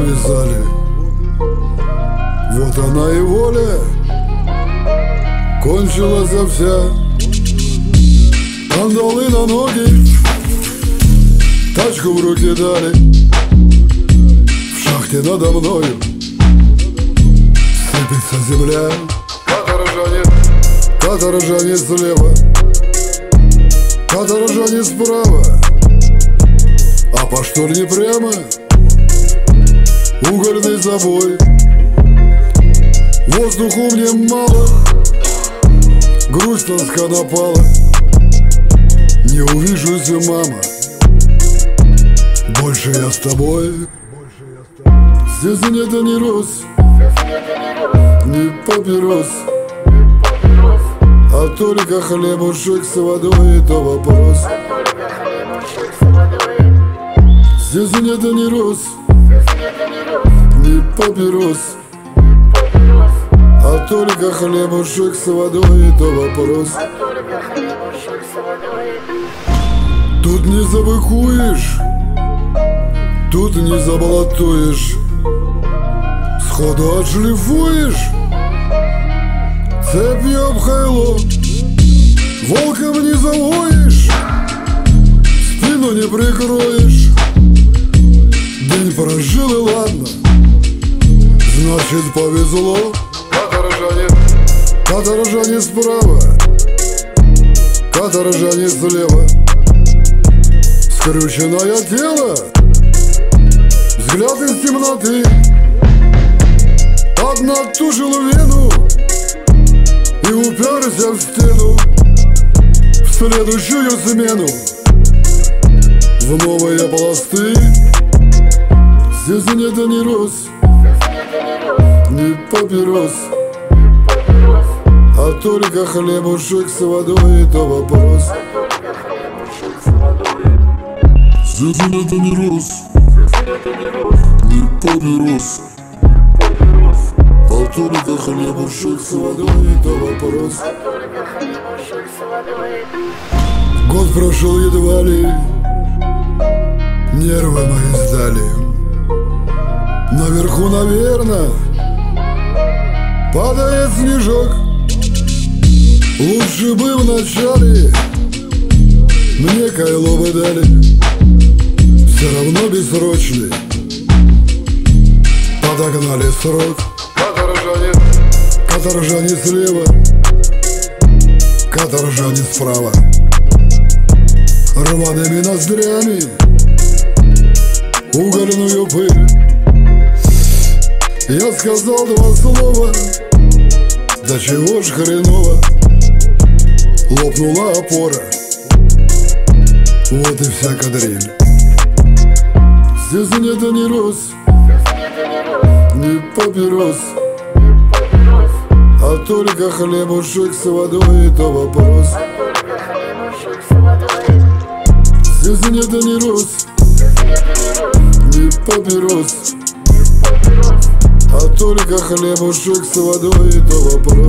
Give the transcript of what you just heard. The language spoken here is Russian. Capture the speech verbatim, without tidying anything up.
завязали. Вот она и воля, кончилась вся. Кандалы на ноги, тачку в руки дали. В шахте надо мною сыпется земля. Каторжане, каторжане слева, каторжане справа, а по штурне прямо угольный забой. Воздуху мне мало, грусть тоска напала. Не увижусь, мама, больше я с тобой. Здесь нет ни роз, ни папирос, а только хлебушек с водой, и то вопрос. Здесь нет ни роз, ни папирос, а только хлебушек с водой, и то вопрос. Тут не забыкуешь, тут не заболотуешь, сходу отшлифуешь, цепью обхайло, волком не завоешь, спину не прикроешь. День прожил и ладно, значит повезло. Каторжане, каторжане справа, каторжане слева. Скрюченное тело, взгляд из темноты, поднатужил вену и уперся в стену. В следующую смену в новые пласты. Здесь нет ни роз, ни папирос, а только хлебушек с водой, и то вопрос. Здесь нет ни роз, ни папирос, а только хлебушек с водой, и то вопрос. Год прошел едва ли, нервы мои сдали. Наверху, наверно, падает снежок. Лучше бы в начале мне кайло бы дали. Все равно бессрочный, подогнали срок. Каторжане, каторжане слева, каторжане справа, рваными ноздрями угольную пыль. Я сказал два слова, да чего ж хреново. Лопнула опора, вот и вся кадриль. Здесь нет ни роз, ни папирос, а только хлебушек с водой, и то вопрос. Здесь нет ни роз, ни папирос, а только хлебушек с водой, и то вопрос.